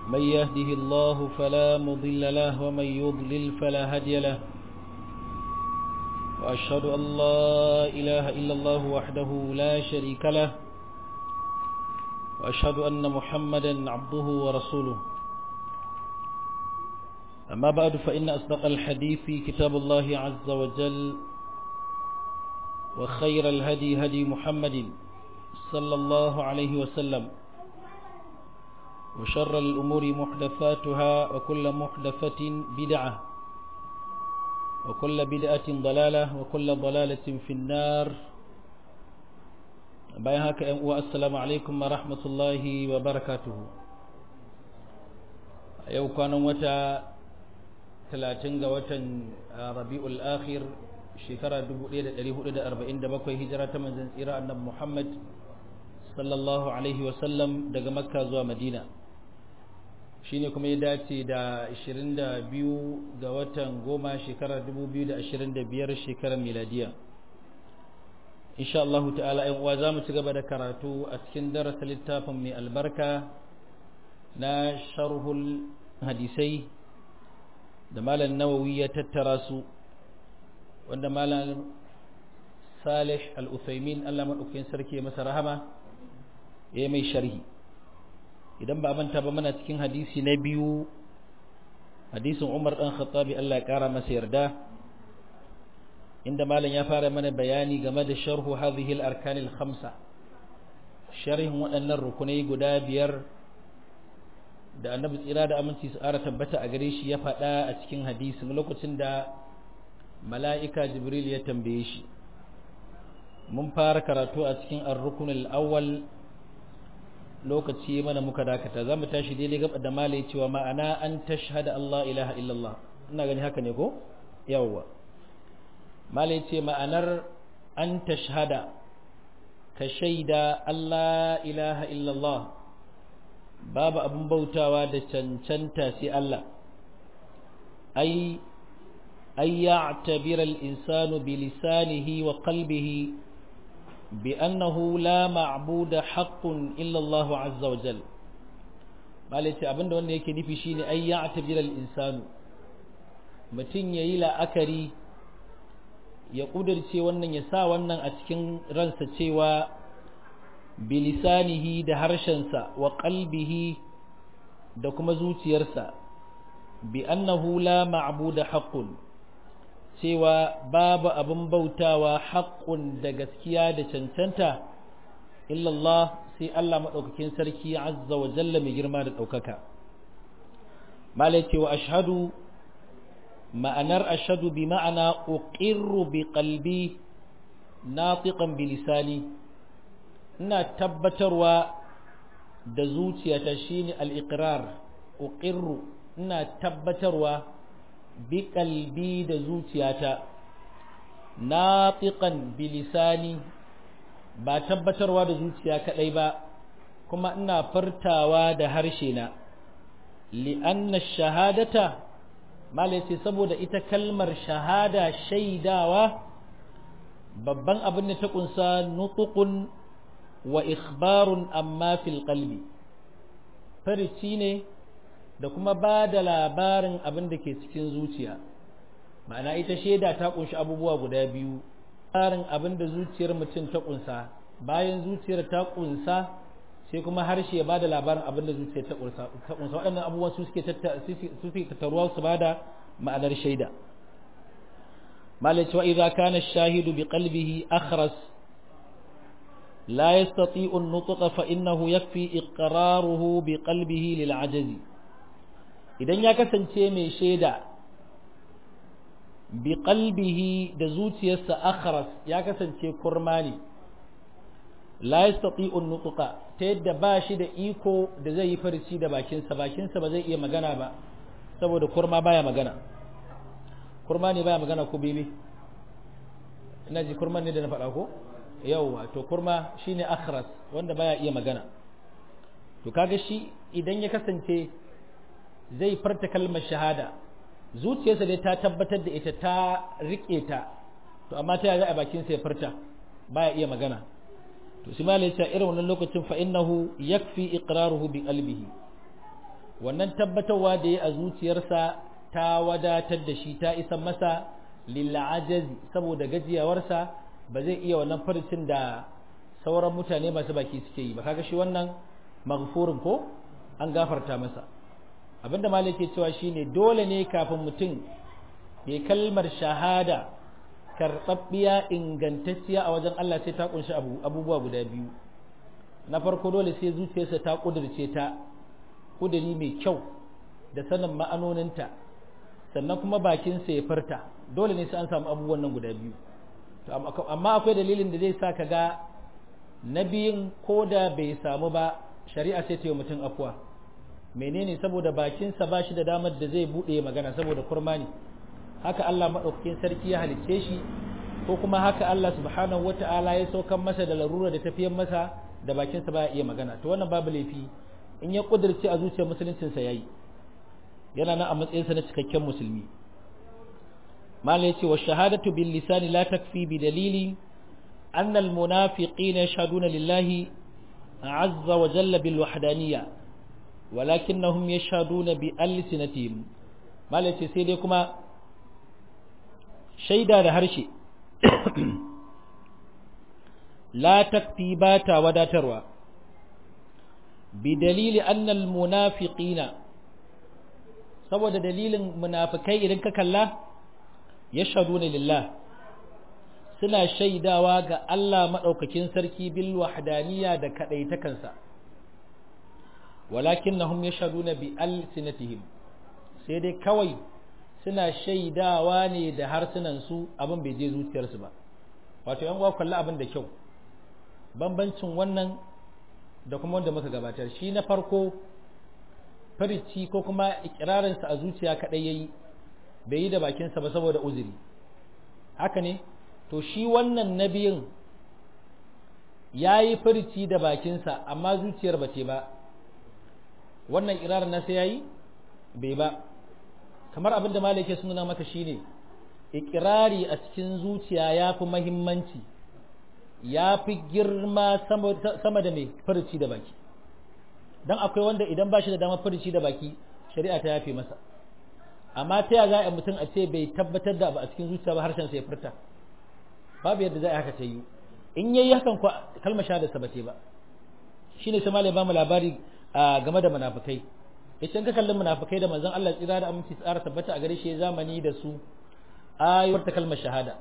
من يهده الله فلا مضل له ومن يضلل فلا هادي له وأشهد أن لا إله إلا الله وحده لا شريك له وأشهد أن محمدا عبده ورسوله أما بعد فإن أصدق الحديث كتاب الله عز وجل وخير الهدي هدي محمد صلى الله عليه وسلم وشر الأمور محدثاتها وكل محدثة بدعة وكل بدعة ضلالة وكل ضلالة في النار بايهاك والسلام عليكم ورحمة الله وبركاته يو كان وتا 30 ga watan Rabiul Akhir shekara 1447 hijira ta manzon tsira annabi Muhammad sallallahu alaihi wasallam daga Makka zuwa Madina shine kuma ya dace da 22 ga watan goma shekara 2025 shekarar miladiya insha Allah ta'ala ayin uwa zamu ci gaba da karatu a cikin darasin littafin mai albarka na sharhul hadisai da malam Nawawi ya tattara su wanda malam Salih Al-Uthaymin Allah madaukakin sarki ya masa rahama ya mai sharhi idan ba manta ba muna cikin hadisi na biyu hadisin Umar dan Khattabi Allah ya kara masa yarda inda malam ya fara mana bayani game da sharhu hadhihi al-arkan al-khamsa sharhin waɗannan rukunai guda biyar da annabi tsira da aminci su ara tabbata a gare shi ya faɗa a cikin hadisin lokacin da mala'ika Jibril ya tambaye shi mun fara karatu a cikin ar-rukn al-awwal lokaci mana muka dakata zamu tashi daidai gaba da malai cewa ma'ana an tashhada Allah ilaha illallah ina gani haka ne ko yawwa malai ce ma'anar an tashhada ka shaida Allah ilaha illallah babu abin bautawa da cancanta sai Allah ay ya'tabira al-insanu bi lisanihi wa qalbihi بأنه لا معبود حق إلا الله عز وجل malaci abinda wanda yake nufi shine ay ya'tabir al-insanu mutun yayi la'akari ya kudirce wannan ya sa wannan a cikin ransa cewa bilisanihi da harshensa wa qalbihi da kuma zuciyarsa bi annahu la ma'budu haqqun cewa babu abin bautawa haƙƙun da gaskiya da cancanta illallah sai Allah maɗaukakin sarki azza wa jalla mai girma da ɗaukaka malai cewa ashhadu ma'anar ashhadu bi ma'ana uqirru bi qalbi natiqan bi lisani ina tabbatarwa da zuciyata shine al-iqrar uqirru ina tabbatarwa bi kalbi da zuciyata natiqan bi lisani ba tabbatarwa da zuciya kadai ba kuma ina furtawa da harshe na li anna shahadata malaci saboda ita kalmar shahada shaidawa babban abin da ta kunsa nutqun wa ikhbarun amma fil qalbi farici ne da kuma ba da labarin abin da ke cikin zuciya ma'ana ita shaida ta kunshi abubuwa guda biyu labarin abin da zuciyar mutum ta kunsa bayan zuciyar ta kunsa sai kuma harshe ya ba da labarin abin da zuciyar ta kunsa waɗannan abubuwan su suke tattaruwa su ba da ma'anar shaida malaci wa idza kana ash-shahidu bi qalbihi akhras la yastati'u an-nutqa fa innahu yakfi iqraruhu bi qalbihi lil 'ajzi idan ya kasance mai shaida bi qalbihi da zuciyarsa akhras ya kasance kurma ne la yastati'u an-nutqa ta yadda ba shi da iko da zai yi farci da bakinsa ba zai iya magana ba saboda kurma baya magana kurma ne baya magana ko bebe ina ji kurma ne da na faɗa ko yawwa to kurma shine akhras wanda baya iya magana to kaga shi idan ya kasance zai farta kalmar shahada zuciyarsa dai ta tabbatar da ita ta rike ta to amma ta yaya a bakin sa ya farta baya iya magana to sai malai ya irin wannan lokacin fa innahu yakfi iqraruhu bi qalbihi wannan tabbatarwa da ya a zuciyarsa ta wadatar da shi ta isa masa lil'ajazi saboda gajiyawarsa ba zai iya wannan farcin da sauran mutane masu baki suke yi ba kaga shi wannan maghfurun ko an gafarta masa abinda malik ke cewa shine dole ne kafin mutum ya kalmar shahada karɓaɓɓiya ingantacciya a wajen Allah sai ta kunshi abubuwa guda biyu na farko dole sai zuciyarsa ta kudirce ta kudiri mai kyau da sanin ma'anoninta sannan kuma bakinsa ya furta dole ne sai an samu abubuwan nan guda biyu amma akwai dalilin da zai sa ka ga na biyun ko da bai samu ba shari'a sai ta yi mutum afuwa menene saboda bakinsa ba shi da damar da zai buɗe magana saboda kurma ne haka Allah maɗaukakin sarki ya halicce shi ko kuma haka Allah subhanahu wata'ala ya saukan masa da larura da tafiyar masa da bakinsa ba ya iya magana to wannan babu laifi in ya kudirce a zuciyar musuluncinsa yayi yana nan a matsayinsa na cikakken musulmi mala yace wa shahadatu bil lisani la takfi bi dalili anna al munafiqina yashhaduna lillahi azza wa jalla bil wahdaniyya walakinnahum yashhaduna bi alsinatihim mala yace sai dai kuma shaida da harshe la takfi ba ta wadatarwa bi dalili anna al munafiqina saboda dalilin munafikai idan ka kalla yashhaduna lillah suna shaidawa ga Allah madaukakin sarki bil wahdaniyya da kadaitakansa walakinnahum yashhaduna bi alsinatihim sai dai kawai suna shaidawa ne da harsunan su abin bai je zuciyarsu ba wato yan uwa kalla abin da kyau bambancin wannan da kuma wanda muka gabatar shi na farko farici ko kuma ikirarinsa a zuciya kadai yayi bai yi da bakinsa ba saboda uzuri haka ne to shi wannan nabiyin yayi farici da bakinsa amma zuciyar ba ce ba wannan ikirarin nasa yayi bai ba kamar abinda malai ke sunana maka shine ikirari a cikin zuciya yafi muhimmanci yafi girma sama da mai farici da baki dan akwai wanda idan ba shi da damar furici da baki shari'a ta yafe masa amma ta ya za a mutum a ce bai tabbatar da abu a cikin zuciya ba harshen sa ya furta babu yadda za a haka ta yi in yayi hakan ko kalmar shahada sa bace ba shine sai malai ba mu labari game da munafikai idan ka kallon munafikai da manzon Allah tsira da aminci tsara tabbata a gare shi zamani da su ayyuwar ta kalmar shahada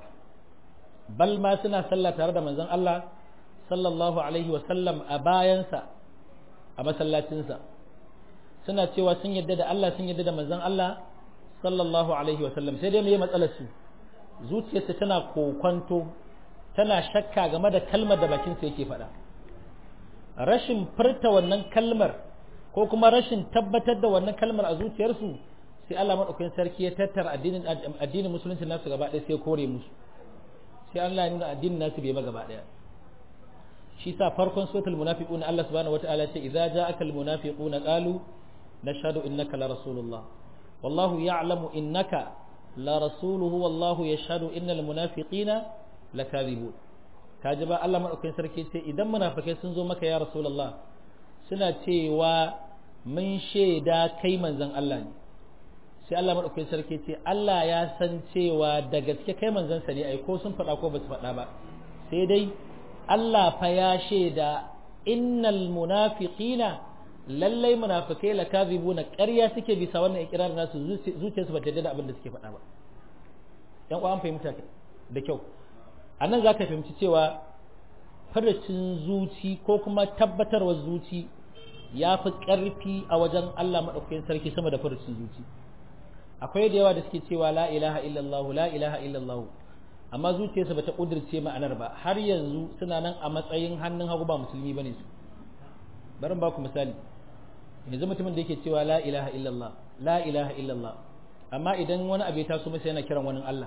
bal ma suna sallah tare da manzon Allah sallallahu alaihi wa sallam a bayansa a masallacinsa suna cewa sun yadda da Allah sun yadda da manzon Allah sallallahu alaihi wasallam sai dai me matsalar su zuciyarsa tana kokonto tana shakka game da kalmar da bakin sa yake faɗa rashin furta wannan kalmar ko kuma rashin tabbatar da wannan kalmar a zuciyarsu sai Allah madaukakin sarki ya tattara addinin musulunci nasu gaba ɗaya sai kore musu sai Allah ya nuna addinin nasu bai ba gaba ɗaya shi sa farkon suratul munafiquna Allah subhanahu wataala ce idza ja'aka al munafiquna qalu nashhadu innaka la rasulullah wallahu ya'lamu innaka la rasuluhu wallahu yashhadu innal munafiqina lakadhibun kaji ba Allah madaukakin sarki ce idan munafikai sun zo maka ya rasulullah suna cewa mun shaida kai manzon Allah ne sai Allah madaukakin sarki ce Allah ya san cewa da gaske kai manzon sa ne ai ko sun faɗa ko ba su faɗa ba sai dai Allah fa ya shaida innal munafiqina lallai munafikai lakazibuna ƙarya suke bisa wannan ikirarin nasu zuciyarsu ba ta da abin da suke faɗa ba yan uwa an fahimta da kyau anan zaka fahimci cewa farcin zuci ko kuma tabbatarwar zuci ya fi ƙarfi a wajen Allah madaukakin sarki sama da farcin zuci akwai da yawa da suke cewa la ilaha illallah la ilaha illallah amma zuciyarsa bata kudirce ma'anar ba har yanzu suna nan a matsayin hannun hagu ba musulmi bane su bari ba ku misali yanzu mutumin da yake cewa la ilaha illallah la ilaha illallah amma idan wani abu ya taso masa yana kiran wani Allah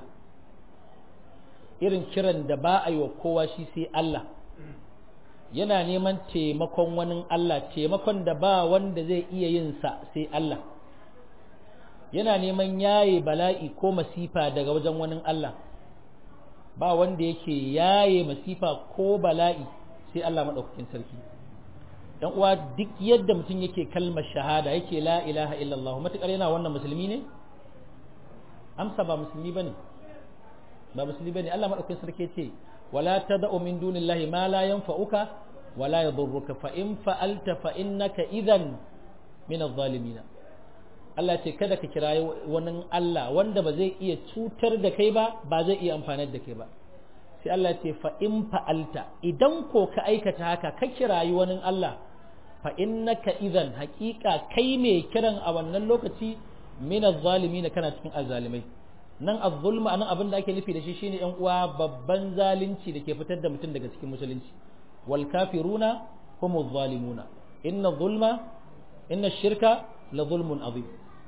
irin kiran da ba a yi wa kowa shi sai Allah yana neman taimakon wani Allah taimakon da ba wanda zai iya yin sa sai Allah yana neman yaye bala'i ko masifa daga wajen wani Allah ba wanda yake yaye masifa ko bala'i sai Allah madaukakin sarki dan uwa duk yadda mutum yake kalmar shahada yake la ilaha illallah matakar yana wannan musulmi ne amsa ba musulmi bane ba musulmi bane Allah madaukakin sarki ce wala tad'u min dunillahi ma la yanfa'uka wala yadurruka fa in fa'alta fa innaka idhan min adh-dhalimin Allah ce kada ka kirayi wani Allah wanda ba zai iya cutar da kai ba ba zai iya amfanar da kai ba sai Allah ce fa in fa'alta idan ko ka aikata haka ka kirayi wani Allah fa innaka idhan haqiqa kai ne kiran a wannan lokaci min adh-dhalimin kana cikin azzalimai nan az-zulma anan abin da ake nufi da shi shine yan uwa babban zalunci da ke fitar da mutum daga cikin musulunci wal kafiruna humuz zalimuna inna zulma inna shirka la zulmun azim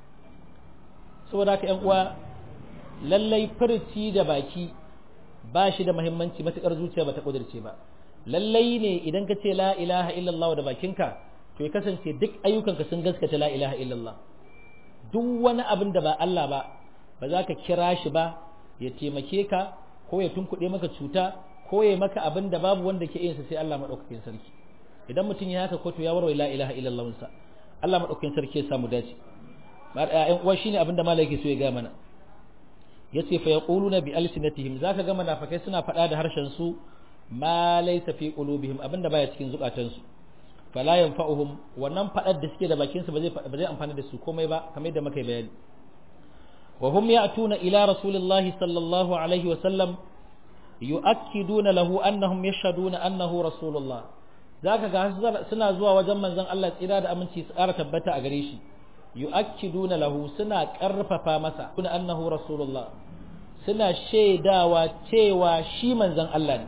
saboda haka yan uwa lallai furci da baki ba shi da muhimmanci matukar zuciya ba ta kudirce ba lallai ne idan ka ce la ilaha illallah da bakinka to ya kasance duk ayyukanka sun gaskata la ilaha illallah duk wani abin da ba Allah ba ba za ka kira shi ba ya taimake ka ko ya tunkuɗe maka cuta ko ya maka abin da babu wanda ke yinsa sai Allah maɗaukakin sarki idan mutum ya haka ko to ya warware la ilaha illallah sa Allah maɗaukakin sarki ya samu dace ƴan uwa shine abin da malaka so ya ga mana yace fa yaquluna bi alsinatihim zaka ga munafikai suna faɗa da harshen su ma laysa fi qulubihim abinda baya cikin zukatansu fala yanfa'uhum wannan faɗar da suke da bakin su ba zai amfana da su komai ba kamar yadda muka bayani وهم يأتون إلى رسول الله صلى الله عليه وسلم يؤكدون له أنهم يشهدون أنه رسول الله ذاك سنة زوا وجمع زن الله إرادة أمن سيسارة تبتا أغريشي يؤكدون له سنة كرف فامسا أنه رسول الله سنة شيدا وتيوا شيمن زن الله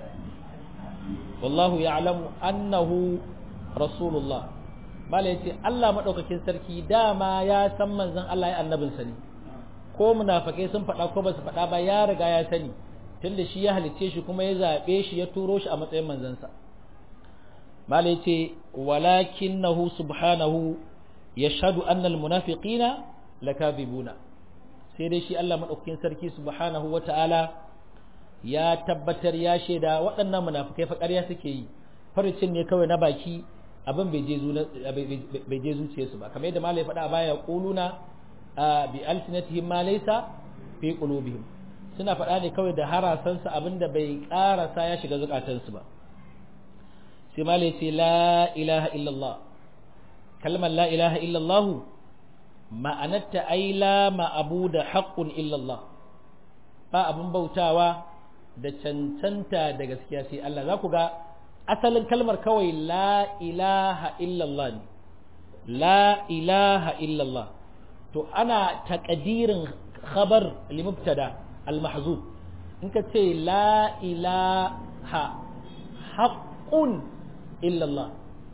والله يعلم أنه رسول الله ما ليتي الله مدوك كنسركي داما يا سمن زن الله يا النبي سني ko munafikai sun faɗa ko ba su faɗa ba ya riga ya sani tunda shi ya halicce shi kuma ya zaɓe shi ya turo shi a matsayin manzansa malai ce walakinahu subhanahu yashhadu annal munafiqina lakadhibuna sai dai shi Allah madaukakin sarki subhanahu wata'ala ya tabbatar ya shaida waɗannan munafikai fa ƙarya suke yi farcin ne kawai na baki abin bai je zuciyarsu ba kamar yadda malai faɗa a baya quluna bi alsinatihim ma laysa fi qulubihim suna faɗa ne kawai da harasansu abinda bai karasa ya shiga zukatansu ba sai ma ce la ilaha illallah kalmar la ilaha illallah ma'anarta ai la ma'abuda haqqun illallah ba abun bautawa da cancanta da gaskiya sai Allah za ku ga asalin kalmar kawai la ilaha illallah ne la ilaha illallah to ana taƙadirin khabar limubtada al-mahzuf in ka ce la ilaha haqqun illallah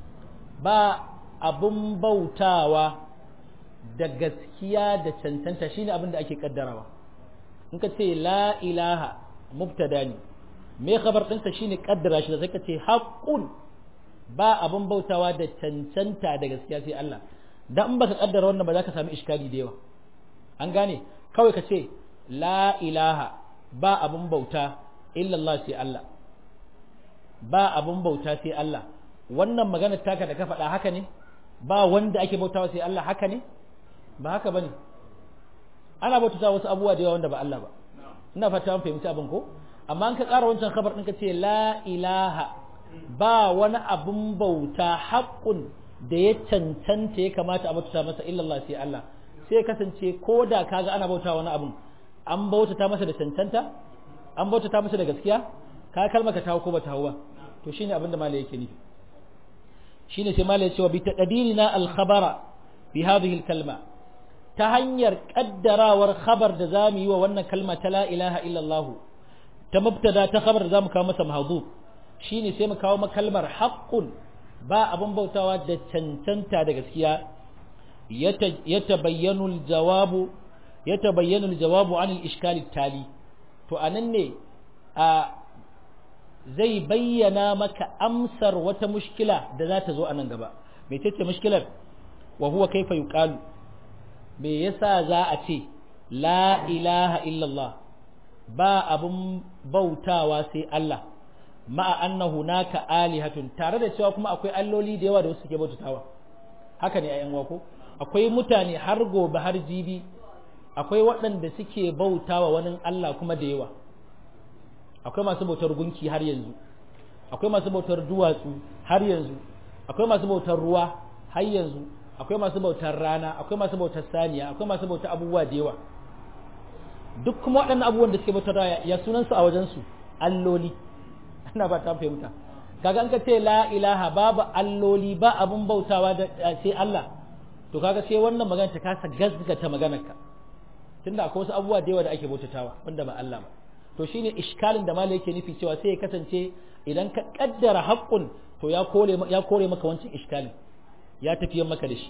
ba abun bautawa da gaskiya da cancanta shine abin da ake kaddarawa in ka ce la ilaha mubtada ne me khabar ɗinsa shine kaddara shi da sai ka ce haqqun ba abun bautawa da cancanta da gaskiya sai Allah dan in baka kaddara wannan ba za ka sami iskali da yawa an gane kawai ka ce la ilaha ba abun bauta illallah sai Allah ba abun bauta sai Allah wannan magana taka da ka faɗa haka ne ba wanda ake bautawa sai Allah haka ne ba haka bane ana bautawa wasu abubuwa da yawa wanda ba Allah ba ina fata an fahimci abin ko amma an ka ƙara wancan khabar ɗin ka ce la ilaha ba wani abun bauta haƙƙun da ya cancanta ya kamata a bauta masa illallah sai Allah sai kasance ko da kaga ana bauta wani abun an bautata masa da cancanta an bautata masa da gaskiya ka kalma ka tawo ko ba tawo ba to shine abin da malai yake nufi shine sai malai ya ce wa bi taqdirina al khabara bi hadhihi al kalma ta hanyar kaddarawar khabar da zamu yi wa wannan kalma ta la ilaha illallah ta mubtada ta khabar da zamu kawo masa mahdhuf shine sai mu kawo kalmar haqqun ba abun bautawa da cancanta da gaskiya yatabayyanu al-jawabu an al-ishkal tali to anan ne zai bayyana maka amsar wata mushkila da za ta zo anan gaba me ce mushkilar wa huwa kaifa yuqalu me yasa za a ce la ilaha illallah ba abun bautawa sai Allah ma'a anna hunaka alihatun, tare da cewa kuma akwai alloli da yawa da wasu suke bautatawa. Haka ne ayyan wako, akwai mutane har gobe har jibi akwai waɗanda suke bautawa wani Allah kuma da yawa. Akwai masu bautar gunki har yanzu, akwai masu bautar duwatsu har yanzu, akwai masu bautar ruwa har yanzu, akwai masu bautar rana, akwai masu bautar saniya, akwai masu bautar abubuwa da yawa. Duk kuma waɗannan abubuwan da suke bautar ya sunansu a wajensu alloli. Ina ba ta fahimta. Kaga an ka ce la ilaha, babu alloli, ba abun bautawa da sai Allah, to kaga sai wannan magana ta kasa gaskata maganarka, tunda akwai wasu abubuwa da yawa da ake bautatawa wanda ba Allah ba. To shine iskalin da malai yake nufi cewa sai ya kasance idan ka kaddara haqqun to ya kore maka wancan iskalin, ya tafiyan maka da shi.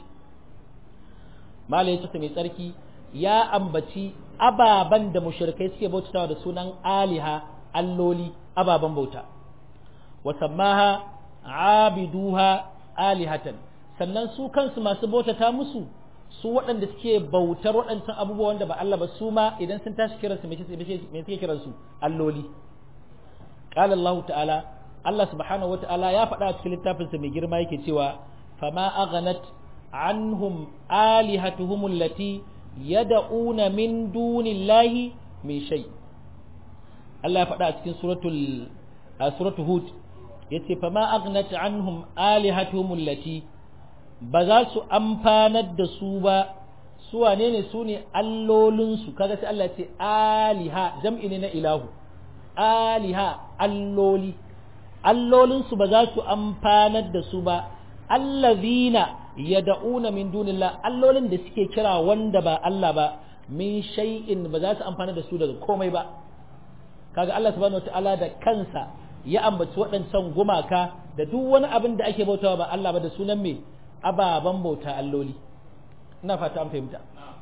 Malai yace mai tsarki ya ambaci ababan da mushrikai suke bautatawa da sunan aliha, alloli, ababan bauta. Wa sammaha abiduha alihatan, sannan su kansu masu bautata musu, su waɗanda suke bautar waɗancan abubuwa wanda ba Allah ba, su ma idan sun tashi kiransu me suke kiransu? Alloli. Qala Allah ta'ala, Allah subhanahu wa ta'ala ya faɗa a cikin littafinsa mai girma yake cewa fama aghnat anhum alihatuhum allati yad'una min dunillahi min shay. Allah ya faɗa a cikin suratul Hud yace fama aghnat anhum alihatuhum allati, ba za su amfanar da su ba. Su wane ne? Su ne allolinsu. Kaga sai Allah ce aliha, jam'i ne na ilahu. Aliha, alloli. Allolinsu ba za su amfanar da su ba. Allazina yad'una min dunillah, allolin da suke kira wanda ba Allah ba, min shay'in, ba za su amfanar da su daga komai ba. Kaga Allah subhanahu wataala da kansa ya ambaci waɗancan gumaka da duk wani abin da ake bautawa ba Allah ba da sunan me? Ababan bauta, alloli. Ina fata an fahimta.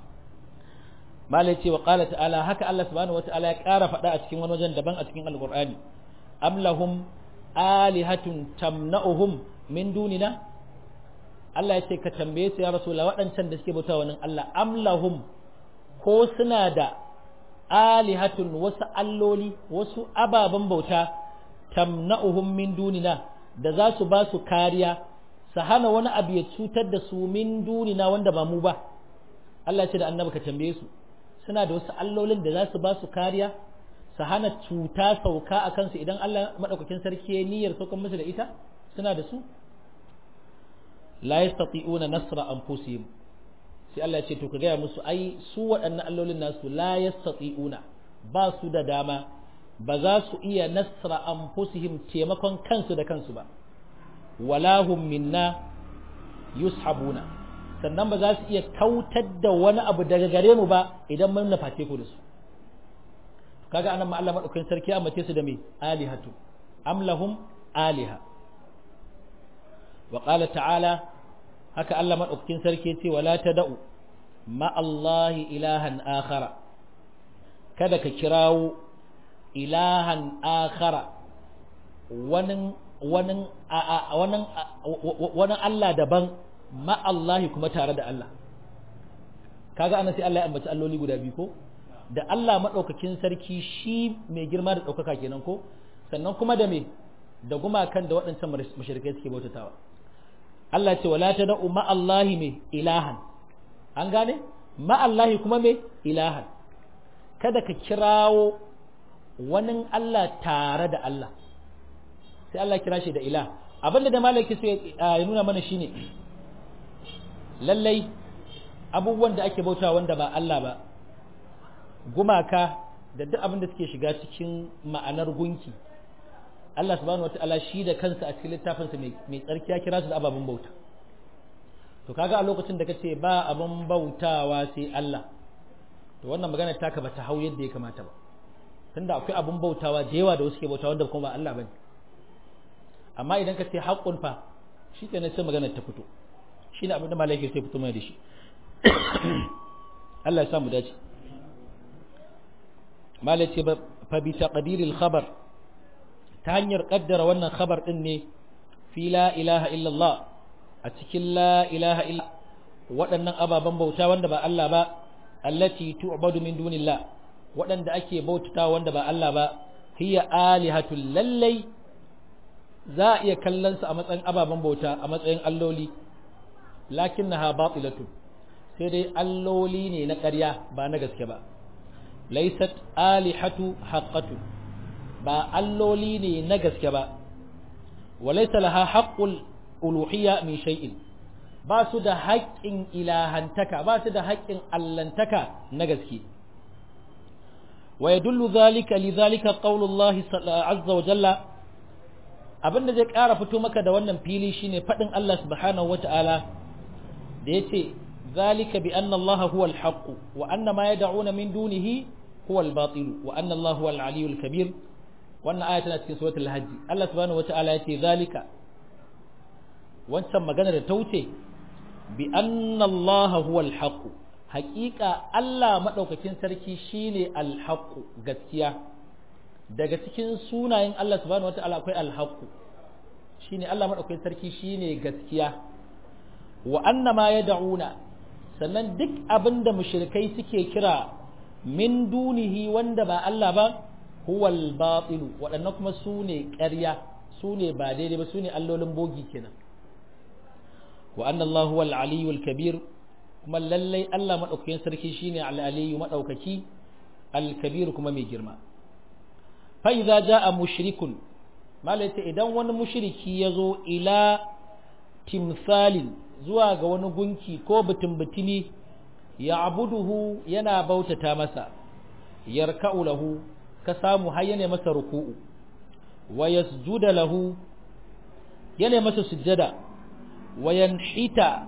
Malai ce wa qala ta'ala, haka Allah subhanahu wata'ala ya ƙara faɗa a cikin wani wajen daban a cikin alqur'ani, am lahum alihatun tamna'uhum min dunina. Allah ya ce ka tambaye su ya rasulullah, waɗancan da suke bautawa wannan Allah, am lahum, ko suna da alihatun, wasu alloli, wasu ababan bauta, tamna'uhum min dunina, da za su ba su kariya, su hana wani abu ya cutar da su min dunina wanda ba mu ba. Allah ce da annabi ka tambaye su, suna da wasu allolin da za su ba su kariya, su hana cuta sauka a kansu idan Allah madaukakin sarki ya niyyar saukan musu da ita? Suna da su? La yastati'una nasra anfusihim. Sai Allah ya ce to ka gaya musu, ai su waɗannan allolin nasu la yastati'una, ba su da dama, ba za su iya nasra anfusihim, taimakon kansu da kansu ba. Wala hum minna yushabuna, sannan ba za su iya kautar da wani abu daga gare mu ba idan mun nafate ku da su. Kaga anan ma Allah madaukakin sarki ya mace su da me? Alihatu, am lahum aliha. Wa qala ta'ala, haka Allah madaukakin sarki ya ce wala tad'u ma Allahi ilahan akhara, kada ka kirawo ilahan akhara, wani Allah daban, ma Allahi kuma tare da Allah. Kaga anan sai Allah ya ambaci alloli guda biyu ko? Da Allah madaukakin sarki shi mai girma da daukaka kenan ko? Sannan kuma da me? Da gumakan da waɗancan mushrikai suke bautatawa. Allah ce wala tad'u ma Allahi me ilahan. An gane? Ma Allahi kuma me ilahan. Kada ka kirawo wani Allah tare da Allah. Sai Allah kira shi da ilah. Abinda da malaki sai ya nuna mana shine lallai abubuwan da ake bauta wanda ba Allah ba, gumaka da duk abin da suke shiga cikin ma'anar gunki, Allah subhanahu wataala shi da kansa a cikin littafinsa mai tsarki ya kira su da ababen bauta. To kaga a lokacin da kace ba abin bautawa sai Allah, to wannan magana taka ba ta hau yadda ya kamata ba, tunda akwai abin bautawa da yawa da wasu ke bautawa wanda kuma ba Allah bane. Amma idan ka ce haƙƙun fa, shi kenan sai magana ta fito, shi ne abin da malaikai sai fito mai da shi. Allah ya samu dace. Malai ce fa bi taqdiril khabar, ta hanyar kaddara wannan khabar din ne fi la ilaha illallah, a cikin la ilaha illa waɗannan ababen bauta wanda ba Allah ba, allati tu'badu min dunillah, waɗanda ake bautata wanda ba Allah ba, hiya alihatul, lallai za a iya kallon su a matsayin ababen bauta a matsayin alloli lakinnaha batilatu sai dai alloli ne na ƙarya ba na gaske ba laysat alihatu haqqatu ba alloli ne na gaske ba walaysa laha haqqul uluhiyya min shay'in ba su da haƙƙin ilahantaka ba su da haƙƙin allantaka na gaske wa yadullu zalika lidhalika qaulullahi azza wa jalla abinda zai ƙara fito maka da wannan fili shine faɗin Allah subhanahu wata'ala da yace zalika bi anna Allah huwa al-haqq wa anna ma yad'una min dunihi huwa al-batil wa anna Allah huwa al-aliyyul kabir wannan aya tana cikin suratul hajj Allah subhanahu wata'ala yace zalika wancan magana da ta wuce bi anna Allah huwa al-haqq haqiqa Allah madaukakin sarki shine al-haqq gaskiya daga cikin sunayen Allah subhanahu wata'ala akwai al-haqq shine Allah madaukakin sarki shine gaskiya wa annama yad'una sannan duk abinda mushrikai suke kira min dunihi wanda ba Allah ba huwal batil wadannan kuma sune ƙarya sune ba daidai ba sune allolin bogi kenan wa anna Allah huwal aliyyul kabir kuma lallai Allah madaukakin sarki shine al-aliyyu madaukaki al-kabir kuma mai girma fa idza jaa mushrikun malaita idan wani mushriki yazo ila timsalin zuwa ga wani gunki ko butumi ya abuduhu yana bautata masa yarka'u lahu ka samu har yana masa ruku'u wa yasjuda lahu yana masa sujjada wa yanhita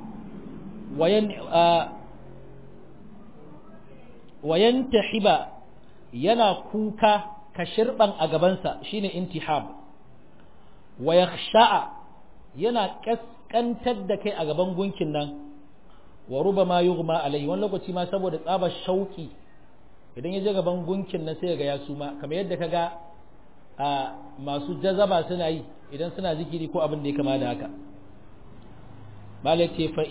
wa yantahiba yana kuka ka shirban a gabansa shine intihab wa yakhsha'a yana kaskantar da kai a gaban gunkin nan wa rubama yughma alayhi wani lokaci ma saboda tsabar shauki idan ya je gaban gunkin nan sai ga ya suma kamar yadda kaga masu jazaba suna yi idan suna zikiri ko abin da ya kama da haka malai ce fa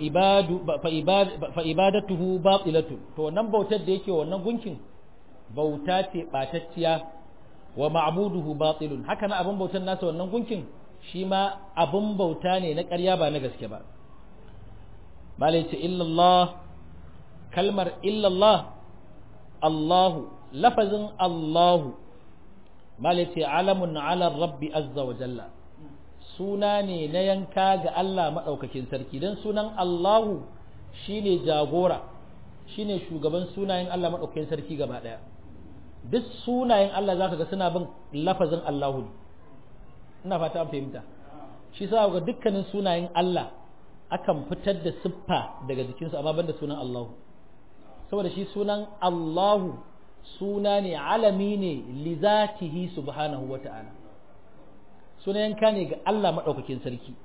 ibadatuhu batilatu to wannan bautar da yake wannan gunkin bauta ce batacciya wa ma'buduhu batilun haka na abin bautar nasa wannan gunkin shi ma abin bauta ne na ƙarya ba na gaske ba malai ce illallah kalmar illallah Allahu lafazin Allahu malai ce alamun ala rabbi azza wa jalla suna ne na yanka ga Allah maɗaukakin sarki don sunan Allahu shine jagora shine shugaban sunayen Allah maɗaukakin sarki gaba ɗaya duk sunayen Allah zaka ga suna bin lafazin Allahu ne ina fata an fahimta shi sa ga dukkanin sunayen Allah akan fitar da siffa daga jikinsu amma banda sunan Allahu saboda shi sunan Allahu suna ne alami ne li zatihi subhanahu wata'ala suna yanka ne ga Allah madaukakin sarki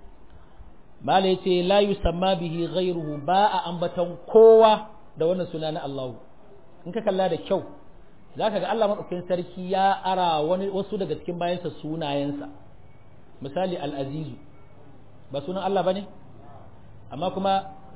mala yace la yusamma bihi ghayruhu ba a ambatan kowa da wannan suna na Allahu in ka kalla da kyau zaka ga Allah madaukakin sarki ya ara wasu daga cikin bayansa sunayensa misali al-azizu ba sunan Allah bane amma kuma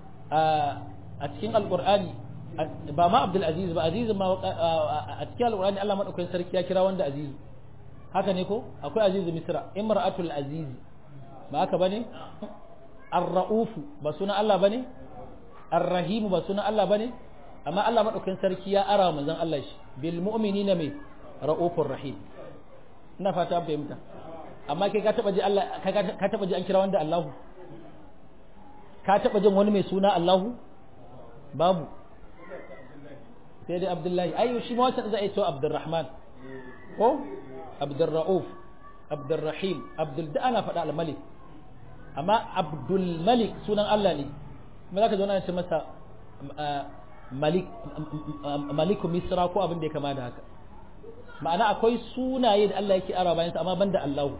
a cikin alqur'ani ba ma abdul aziz ba aziz ma a cikin alqur'ani Allah madaukakin sarki ya kira wanda azizu haka ne ko akwai azizu misra imra'atul aziz ba haka bane ar-rauf ba sunan Allah bane ar-rahim ba sunan Allah bane amma Allah madaukakin sarki ya ara manzon Allah shi bil mu'minina mai raufur rahim ina fata an fahimta amma kai ka taba ji Allah ka taba ji an kira wanda Allahu ka taba jin wani mai suna Allahu babu sai dai Abdullahi ayyo shi ma wacce za a yi to Abdurrahman ko Abdurrauf Abdurrahim Abdul da ana faɗa al-Malik amma Abdul Malik sunan Allah ne kuma zaka zo na ce masa Maliku Misra ko abin da ya kama da haka ma'ana akwai sunaye da Allah yake ara bayansa amma banda Allahu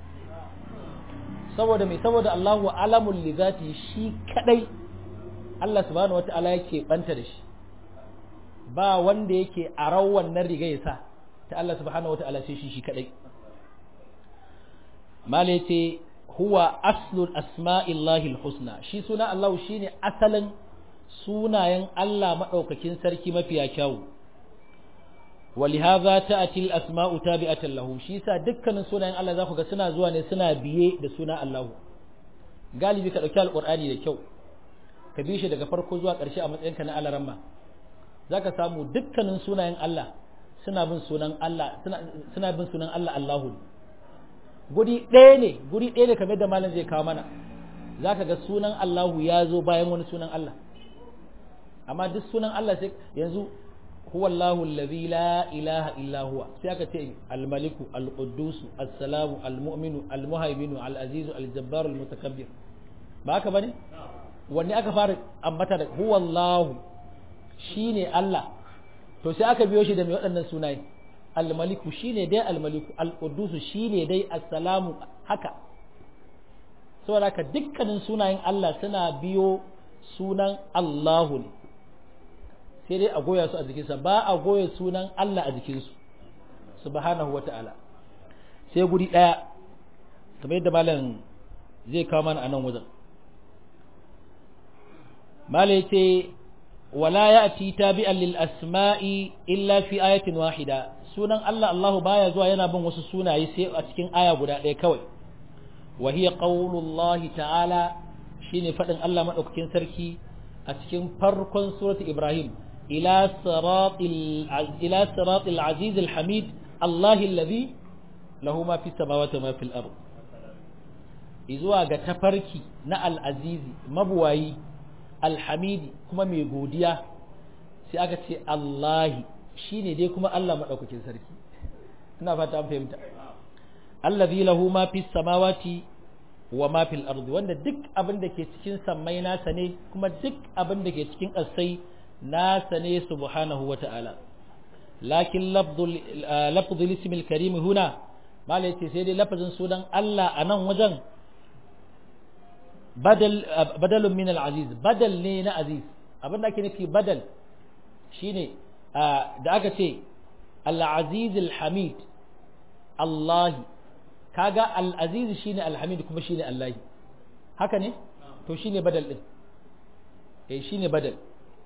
saboda mai saboda Allahu alamul li zati shi kadai Allah subhanahu wataala yake banta da shi ba wanda yake arau wannan riga yasa ta Allah subhanahu wataala sai shi kadai malaiti huwa aslul asma'illahi alhusna shi suna Allah shine asalin sunayen Allah madaukakin sarki mafiya kyau ولهذا تأتي الأسماء تابعة له shi sa dukkanin sunayen Allah za ku ga suna zuwa ne suna biye da suna Allah galibi ka dauki alqur'ani da kyau ka bi shi daga farko zuwa ƙarshe a matsayinka na alaramma zaka samu dukkanin sunayen Allah suna bin sunan Allah suna bin sunan Allah Allahu guri ɗaya ne kamar da malam zai kawo mana zaka ga sunan Allahu ya zo bayan wani sunan Allah amma duk sunan Allah sai yanzu huwa Allahu allazi la ilaha illa huwa sai aka ce al-maliku al-quddus as-salamu al-mu'minu al-muhaiminu al-azizu al-jabbaru al-mutakabbir ba haka bane wanne aka fara ambata da huwa Allahu shine Allah to sai aka biyo shi da mai waɗannan sunaye al-maliku shine dai al-maliku al-quddus shine dai as-salamu haka saboda haka dukkanin sunayen Allah suna biyo sunan Allahu ne sai dai a goya su a jikinsa ba a goya sunan Allah a jikinsu subhanahu wata'ala sai guri ɗaya kamar yadda malam zai kawo mana a nan wajen malam yace wala ya'ti tabi'an lil asma'i illa fi ayatin wahida sunan Allah Allahu baya zuwa yana bin wasu sunaye sai a cikin aya guda ɗaya kawai wa hiya qaulullahi ta'ala shine fadin Allah madaukakin sarki a cikin farkon surati Ibrahim ila siratil aziz al hamid Allah alladhi lahu ma fi samawati wa ma fil ard izuwa ga tafarki na al azizi mabuwayi al hamidi kuma mai godiya sai aka ce Allah shine dai kuma Allah madaukakin sarki ina fata an fahimta alladhi lahu ma fi samawati wa ma fil ardi wanda duk abin da ke cikin sammai nasa ne kuma duk abin da ke cikin ƙasai nasa ne subhanahu wata'ala lakin lafzul ismil karim huna mala yace sai dai lafazin sunan Allah a nan wajen badalun min al aziz badal ne na aziz abin da ake nufi badal shine da aka ce al aziz al hamid Allah kaga al-aziz shine al-hamid kuma shine Allah haka ne to shine badal din shine badal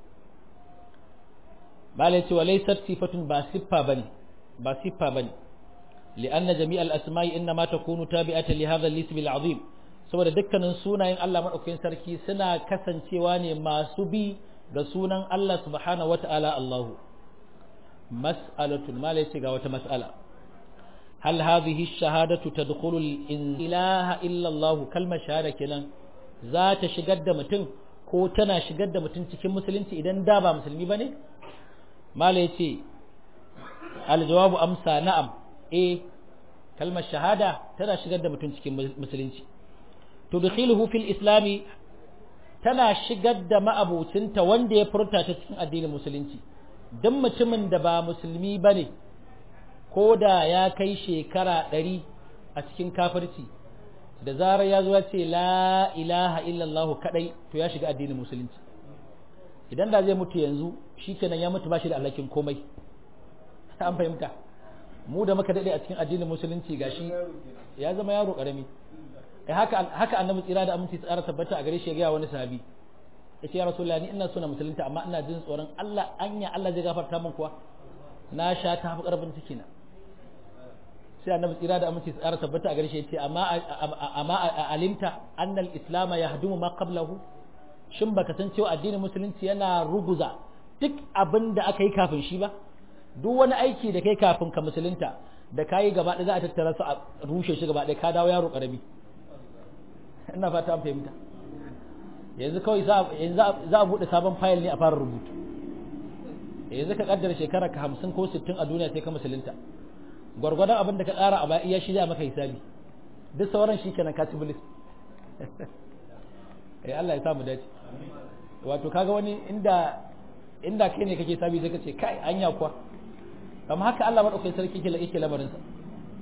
malai ce walaysat sifatun ba siffa bane lianna jami' al-asma'i inma takunu tabi'atan li hadha al-ism al-azim saboda dukkanin sunayen Allah madaukakin sarki suna kasancewa ne masu bi ga sunan Allah subhanahu wata'ala Allahu mas'alatun malai ce ga wata mas'ala هل هذه الشهادة تدخل الإله إلا الله كلمة شهادة كنا ذات شقد متن كوتنا شقد متن تكي مسلمتي إذن دابا مسلمي بني ما ليتي الجواب أمسى نعم كلمة شهادة تنا شقد متن تكي مسلمتي تدخله في الإسلام تنا شقد ما أبو تنت وندي فرطة تكي الدين المسلمتي دم تمن دبا مسلمي بني ko da ya kai shekara 100 a cikin kafirci da zarar ya zo ya ce la ilaha illallah kadai to ya shiga addinin musulunci idan da zai mutu yanzu shikenan ya mutu bashi da alhakin komai an fahimta mu da muka dade a cikin addinin musulunci gashi ya zama yaro karami haka annabi tsira da aminci tsara tabbata a gare shi ga wani sahabi yace ya rasulullahi ni ina so na musulunta amma ina jin tsoron Allah Allah zai gafarta min kuwa na sha ta fi karfin ciki na sai annabi tsira da aminci tsara tabbata a gare shi yace amma alimta annal islam yahdumu ma qablahu shin baka san cewa addinin musulunci yana ruguza duk abin da aka yi kafin shi ba duk wani aiki da kai kafin ka musulunta da kayi gaba ɗaya za a tattara su a rushe shi gaba ɗaya ka dawo yaro karami ina fata an fahimta yanzu kawai za a buɗe sabon fayil ne a fara rubutu yanzu ka kaddara shekara ka 50 ko 60 a duniya sai ka musulunta gwargwadon abin da ka ƙara a baya iya shi da maka hisabi duk sauran shi kenan ka ci bilis Allah ya samu dace wato kaga wani inda kai ne kake sabi sai ka ce kai anya kuwa kamar haka Allah madaukakin sarki yake lamarin sa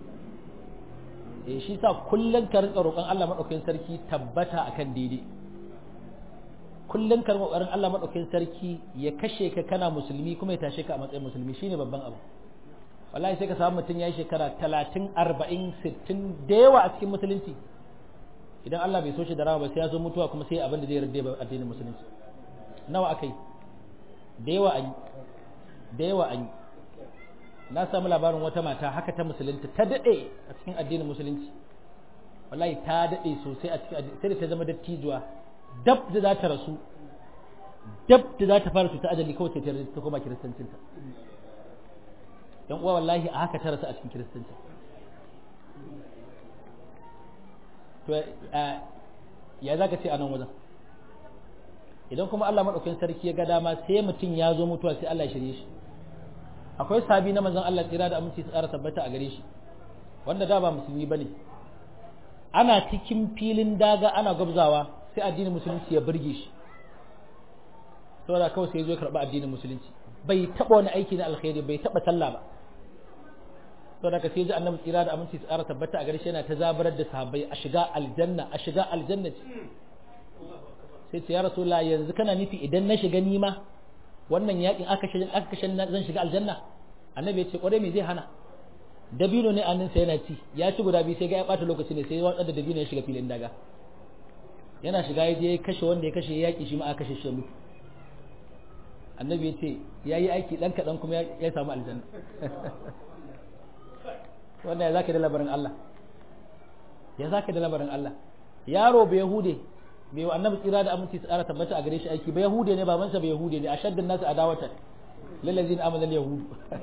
shi sa kullun ka rinka roƙon Allah madaukakin sarki tabbata akan daidai kullun ka kokarin Allah madaukakin sarki ya kashe ka kana musulmi kuma ya tashe ka a matsayin musulmi shine babban abu wallahi sai ka samu mutum yayi shekara 30 40 60 da yawa a cikin musulunci idan Allah bai so shi da rawa ba sai ya zo mutuwa kuma sai abin da zai rade ba addinin musulunci nawa akai da yawa an na samu labarin wata mata haka ta musulunta ta dade a cikin addinin musulunci wallahi ta dade sosai a cikin sai da ta zama dattijuwa dab da za ta rasu dab da za ta fara cuta ajali kawai sai ta koma kiristancinta yan uwa wallahi a haka ta rasu a cikin kiristanci to ya za ka ce a nan wajen idan kuma Allah maɗaukin sarki ya ga dama sai mutum ya zo mutuwa sai Allah ya shirye shi akwai sabi na manzon Allah tsira da aminci su tsara tabbata a gare shi wanda da ba musulmi bane ana cikin filin daga ana gwabzawa sai addinin musulunci ya burge shi saboda kawai sai ya zo ya karɓi addinin musulunci bai taɓa wani aiki na alkhairi bai taɓa sallah ba saboda ka sai ji annabi tsira da aminci su tsara tabbata a gare shi yana ta zabarar da sahabbai a shiga aljanna sai ce ya rasulullah yanzu kana nufi idan na shiga nima wannan yakin aka kashe zan shiga aljanna annabi ya ce kwarai me zai hana dabino ne annin sa yana ci ya ci guda biyu sai ga ya bata lokaci ne sai wanda dabino ya shiga filin daga yana shiga ya je kashe wanda ya kashe yaki shi ma aka kashe shi mutu annabi ya ce yayi aiki dan kadan kuma ya samu aljanna wanda ya zaka da labarin Allah yaro bai yahude bai wa annabi tsira da aminci tsara tabbata a gare shi aiki ba yahude ne babansa ba yahude ne ashaddun nasu adawatan lillazina amana al-yahud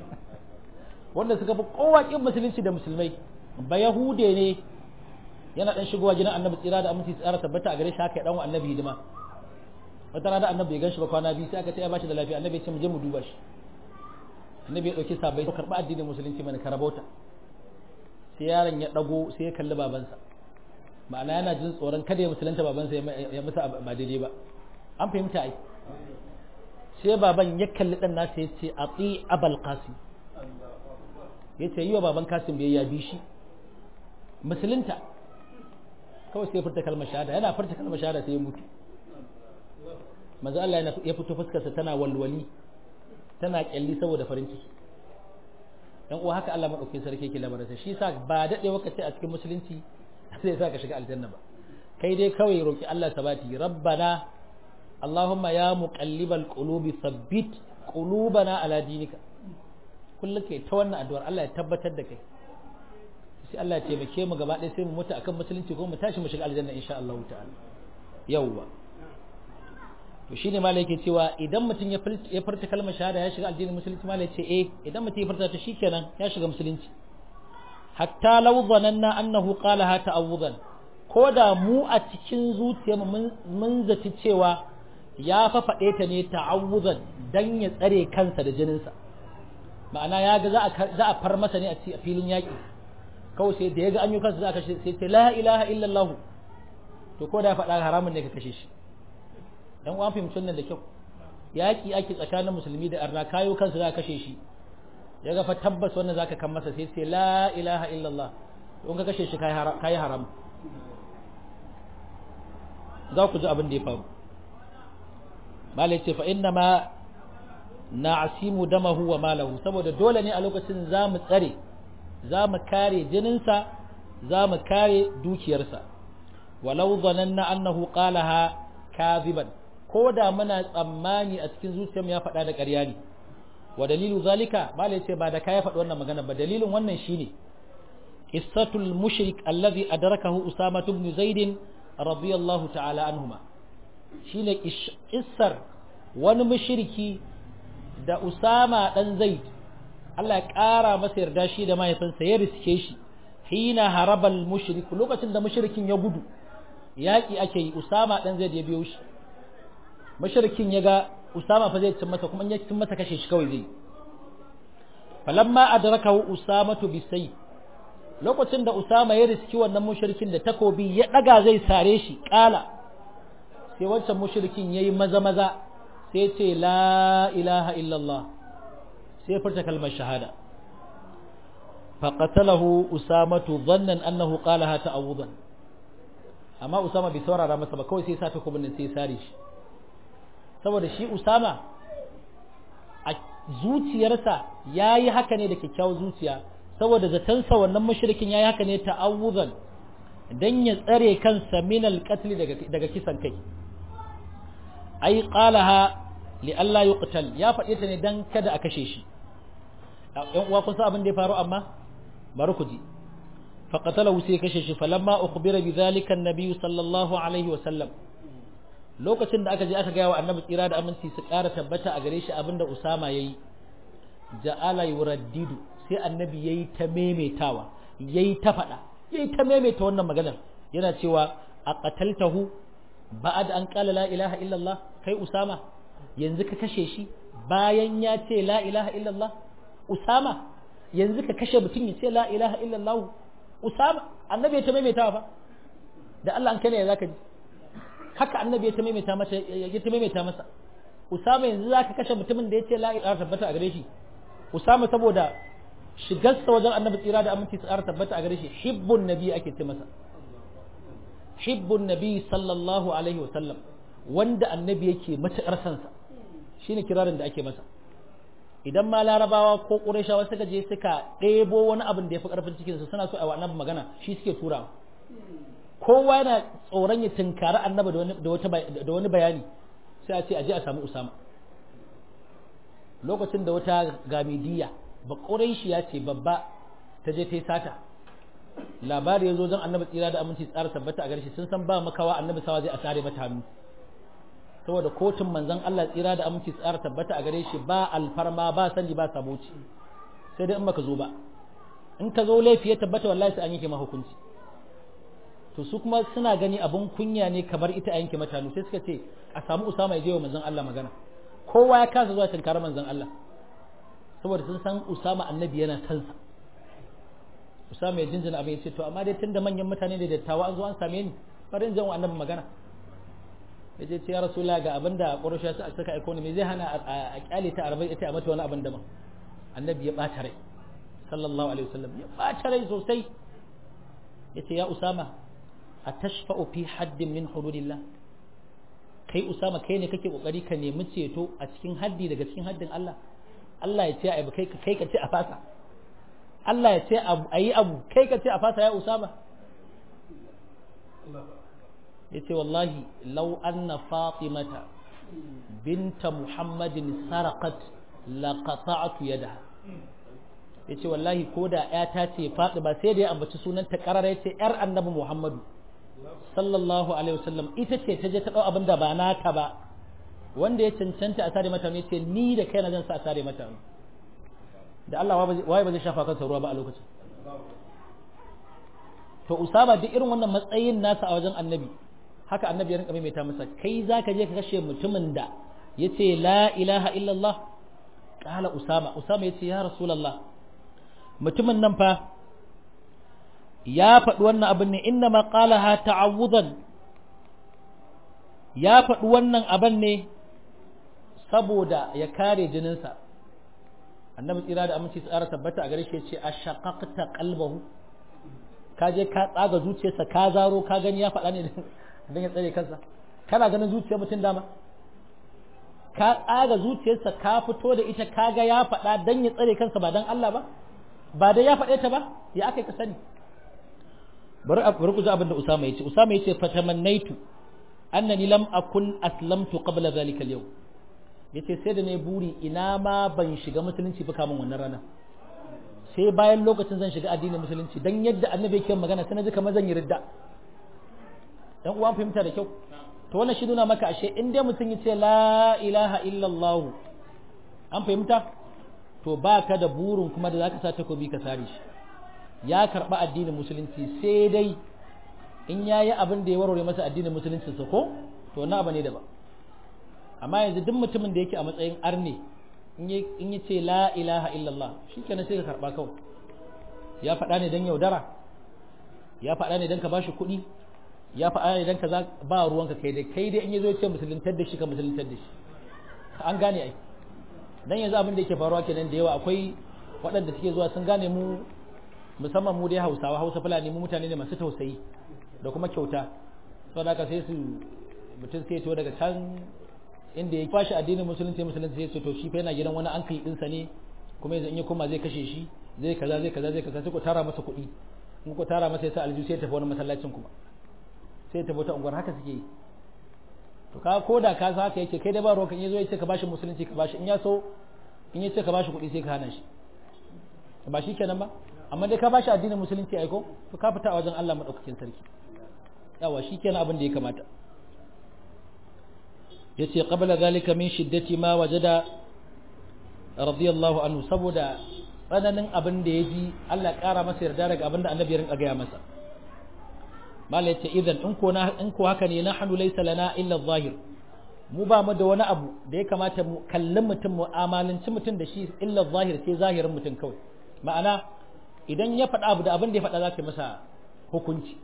wanda suka fi kowa kin musulunci da musulmai ba yahude ne yana dan shigowa gidan annabi tsira da aminci tsara tabbata a gare shi haka ya dan wa annabi hidima wata rana annabi ya ganshi ba kwana biyu sai aka ce ya bashi da lafiya annabi ya ce mu je mu duba shi annabi ya dauki sabai karba addinin musulunci mana karabauta sai yaron ya dago sai ya kalli babansa ma'ana yana jin tsoron kada ya musulunta babansa ya musa ba daidai ba an fahimta ai sai baban ya kalli dan nasa ya ce ati abal qasim ya ce yi wa baban kasim bai ya bi shi musulunta kawai sai ya furta kalmar shahada yana furta kalmar shahada sai ya mutu manzo Allah ya fito fuskarsa tana walwali tana kyalli saboda farin ciki dan uwa haka Allah madaukakin sarki yake labarinsa shi yasa ba dade wakace a cikin musulunci sai yasa ka shiga aljanna ba kai dai kawai roki Allah sabati rabbana allahumma ya muqallibal qulubi thabbit qulubana ala dinika kullu kai ta wannan addu'ar Allah ya tabbatar da kai sai Allah ya taimake mu gaba ɗaya sai mu mutu akan musulunci ko mu tashi mu shiga aljanna insha Allah ta'ala yawwa to shine malai yake cewa idan mutum ya furta kalmar shahada ya shiga addinin musulunci malai ce idan mutum ya furta ta shikenan ya shiga musulunci hatta law dhananna annahu qalaha ta'awudan ko da mu a cikin zuciyarmu mun zaci cewa ya fa faɗe ta ne ta'awudan dan ya tsare kansa da jininsa ma'ana ya ga za a far masa ne a filin yaƙi kawai sai da ya ga an yi kansa za a kashe sai ce la ilaha illallah to ko da ya faɗa haramun ne ka kashe shi dan uwan fahimci wannan da kyau yaƙi ake tsakanin musulmi da arna kayo kansa za a kashe shi ya ga fa tabbas wannan zaka kan masa sai sai la ilaha illallah in ka kashe shi kai haram za ku ji abin da ya faru malai ce fa inna ma na'simu damahu wa malahu saboda dole ne a lokacin za mu tsare za mu kare jininsa za mu kare dukiyarsa walau dhananna annahu qalaha kadhiban ko da muna tsammani a cikin zuciyarmu ya faɗa da ƙarya ne wa dalilu zalika malai ce ba da kai faɗi wannan magana ba dalilin wannan shine qissatul mushrik alladhi adrakahu usama ibn zaid radiyallahu ta'ala anhuma shine kissar wani mushriki da usama dan zaid Allah ya ƙara masa yarda shi da mahaifinsa ya riske shi hina harabal mushrik lokacin da mushrikin ya gudu yaki ake yi usama dan zaid ya biyo shi mushrikin ya ga usama fa zai cin masa kuma in ya cin masa kashe shi kawai zai falamma adrakahu usamatu bisayf lokacin da usama ya riski wannan mushrikin da takobi ya daga zai sare shi kala sai wancan mushrikin yayi maza sai ce la ilaha illallah sai furta kalmar shahada faqatalahu usamatu dhannan annahu qalaha ta'awudan amma usama bai saurara masa ba kawai sai sa takobin nan sai sare shi saboda shi usama a zuciyarsa yayi haka ne da kyakkyawar zuciya saboda zatansa wannan mushrikin yayi haka ne ta'awudan dan ya tsare kansa min al-qatl daga kisan kai ai qalaha li alla yuqtal ya faɗi ta ne dan kada a kashe shi ƴan uwa kun san abin da ya faru amma bari ku ji faqatalahu sai kashe shi falamma ukhbira bidhalika an-nabiy sallallahu alaihi wa sallam lokacin da aka je aka gaya wa annabi tsira da aminci su ƙara tabbata a gare shi abinda Usama yayi ja'ala yuraddidu sai annabi yayi ta memetawa yayi ta fada yayi ta memeta wannan maganar yana cewa aqataltahu ba'ad an qala la ilaha illa Allah kai Usama yanzu ka kashe shi bayan ya ce la ilaha illa Allah Usama yanzu ka kashe mutum ya ce la ilaha illa Allah Usama annabi ya ta memetawa fa da Allah an kane ya zaka ji haka annabi ya ta maimaita masa Usama yanzu zaka kashe mutumin da yace la ilaha tabbata a gare shi Usama saboda shigarsa wajen annabi tsira da aminci tsara tabbata a gare shi hibbun nabi ake ce masa hibbun nabi sallallahu alaihi wa sallam wanda annabi yake matakar sansa shine kirarin da ake masa idan ma larabawa ko qurayshawa suka je suka ɗebo wani abin da ya fi karfin cikin su suna so a wannan magana shi suke turawa kowa yana tsoron ya tunkari annaba da wani bayani sai a ce aje a samu Usama lokacin da wata gamidiya ba ƙuraishi ya ce babba ta je ta yi sata labari ya zo zan annabi tsira da aminci tsara tabbata a gare shi sun san ba makawa annabi sawa zai a sare mata hannu saboda kotun manzon Allah tsira da aminci tsara tabbata a gare shi ba alfarma ba sanji ba saboci sai dai in baka zo ba in ka zo laifi ya tabbata wallahi sai an yanke maka hukunci to su kuma suna gani abun kunya ne kamar ita a yanke mata sai suka ce a samu Usama ya je wa manzon Allah magana kowa ya kasa zuwa tunkar manzon Allah saboda sun san Usama annabi yana san sa Usama ya jinjina abin ya ce to amma dai tunda manyan mutane da dattawa an zo an same ni bari in je wa annabi magana ya ce ya rasulullah ga abinda Quraysh suka aiko ni me zai hana a kyale ta 40 ita a mata wani abin daban annabi ya bata rai sallallahu alaihi wasallam ya bata rai sosai yace ya Usama atashfa'u fi haddin min hududillah kai Usama kai ne kake kokari ka nemi ceto a cikin haddi daga cikin haddin Allah Allah ya ce ai kai ka ce a fasa Allah ya ce ayi abu kai ka ce a fasa ya Usama yace wallahi law anna fatimata binta muhammadin sarqat laqata'tu yadaha yace wallahi koda ƴata ce Fatima sai da ya ambaci sunanta karara yace yar annabi Muhammadu sallallahu alaihi wasallam ita ce ta je ta dau abin da ba nata ba wanda ya cancanta a sare mata ne yace ni da kaina zan sa a sare mata da Allah waye ba zai shafa kansa ruwa ba a lokacin to Usama duk irin wannan matsayin nasa a wajen annabi haka annabi ya rinka maimaita masa kai zaka je ka kashe mutumin da yace la ilaha illallah kala Usama yace ya rasulullah mutumin nan fa ya faɗi wannan abin ne inna ma qalaha ta'awudan ya faɗi wannan abin ne saboda ya kare jininsa annabi tsira da aminci tsara tabbata a gare shi yace ashaqaqta qalbahu ka je ka tsaga zuciyarsa ka zaro ka gani ya faɗa ne don ya tsare kansa kana ganin zuciyar mutum dama ka tsaga zuciyarsa ka fito da ita kaga ya faɗa don ya tsare kansa ba don Allah ba da ya faɗe ta ba ya aka ka sani bari ku ji abin da Usama yace fatamannaitu annani lam akun aslamtu qabla zalika al-yawm yace sai da ne buri ina ma ban shiga musulunci ba kamun wannan rana sai bayan lokacin zan shiga addinin musulunci dan yadda annabi yake magana sai na ji kamar zan yi ridda dan uwan fahimta da kyau to wannan shi nuna maka ashe in dai mutum yace la ilaha illallah an fahimta to baka da burin kuma da zaka sa takobi ka sare shi ya karba addinin musulunci sai dai in yayi abin da ya warware masa addinin musulunci sa ko to wannan abu ne da ba amma yanzu duk mutumin da yake a matsayin arne in ya ce la ilaha illallah shikenan sai ka karba kawai ya faɗa ne dan yaudara ya faɗa ne dan ka bashi kuɗi ya faɗa ne dan ka ba ruwanka kai dai in yazo ya ce musuluntar da shi ka musuluntar da shi an gane ai dan yanzu abin da yake faruwa kenan da yawa akwai waɗanda suke zuwa sun gane mu musamman mu dai Hausa Fulani mu mutane ne masu tausayi da kuma kyauta saboda haka sai su mutum sai to daga can inda ya fashi addinin musulunci sai to shi fa yana gidan wani uncle ɗinsa ne kuma yanzu in ya koma zai kashe shi zai kaza sai ku tara masa kuɗi in ku tara masa yasa aljihu sai tafi wani masallacin kuma sai tafi wata unguwar haka suke yi to ka koda ka sa haka yake kai da ba ruwan kan yazo ya ce ka bashi musulunci ka bashi in ya so in ya ce ka bashi kuɗi sai ka hana shi ba shi kenan ba amma dai ka bashi addinin musulunci aiko to ka fita a wajen Allah madaukakin sarki yawa shi kenan abin da ya kamata yace qabla zalika min shiddati ma wajada radiyallahu anhu saboda tsananin abin da yaji Allah ya kara masa yarda daga abin da annabi ya rinka gaya masa mala yace idan in ko haka ne nahnu laysa lana illa adh-dhahir mu ba mu da wani abu da ya kamata mu kallon mutum mu'amalanci mutum da shi illa adh-dhahir sai zahirin mutum kawai ma'ana idan ya faɗa abu da abin da ya faɗa zaka masa hukunci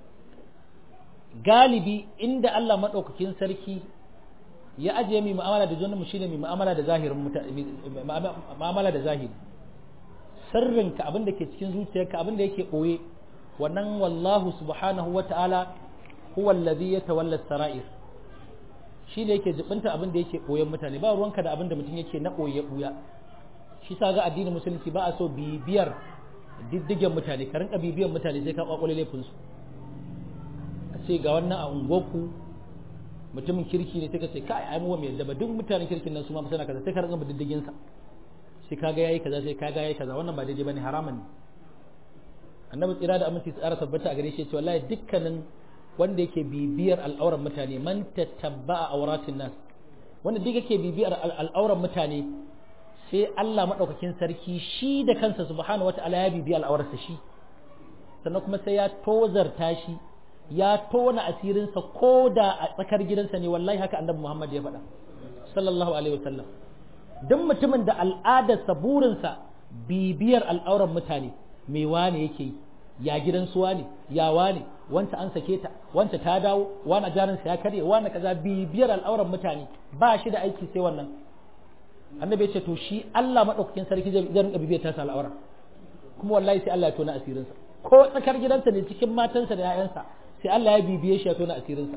galibi inda Allah madaukakin sarki ya ajiye mai mu'amala da junanmu shine mai mu'amala da zahirin mu'amala da zahiri sirrinka abin da ke cikin zuciyarka abin da yake boye wannan wallahu subhanahu wata'ala huwa allazi yatawalla as-sara'ir shine yake jibinta abin da yake boyen mutane ba ruwanka da abin da mutum yake na boye buya shi sa ga addinin musulunci ba a so bibiyar diddigen mutane ka rinka bibiyar mutane sai ka kwakwale laifin su a ce ga wannan a ungoku mutumin kirki ne sai ka ce kai ai mu mai yadda ba duk mutanen kirkin nan su ma suna kaza sai ka rinka diddigin sa sai kaga yayi kaza sai kaga yayi kaza wannan ba daidai bane haramun ne annabi tsira da aminci tsara tabbata a gare shi ce wallahi dukkanin wanda yake bibiyar al'auran mutane man tatabba'a auratin nas wanda duk yake bibiyar al'auran mutane sai Allah madaukakin sarki shi da kansa subhanahu wata'ala ya bibiya al'aurarsa shi sannan kuma sai ya tozarta shi ya tona asirinsa ko da a tsakar gidansa ne wallahi haka annabi Muhammad ya faɗa sallallahu alaihi wasallam duk mutumin da al'adarsa burinsa bibiyar al'auran mutane me wane yake yi ya gidan suwa ne ya wane wanta an sake ta wanta ta dawo wani jarinsa ya karye wani kaza bibiyar al'auran mutane ba shi da aiki sai wannan annabi ya ce to shi Allah madaukakin sarki zai rinka bibiyar tasa al'aura kuma wallahi sai Allah ya tona asirinsa ko tsakar gidansa ne cikin matansa da 'ya'yansa sai Allah ya bibiye shi ya tona asirinsa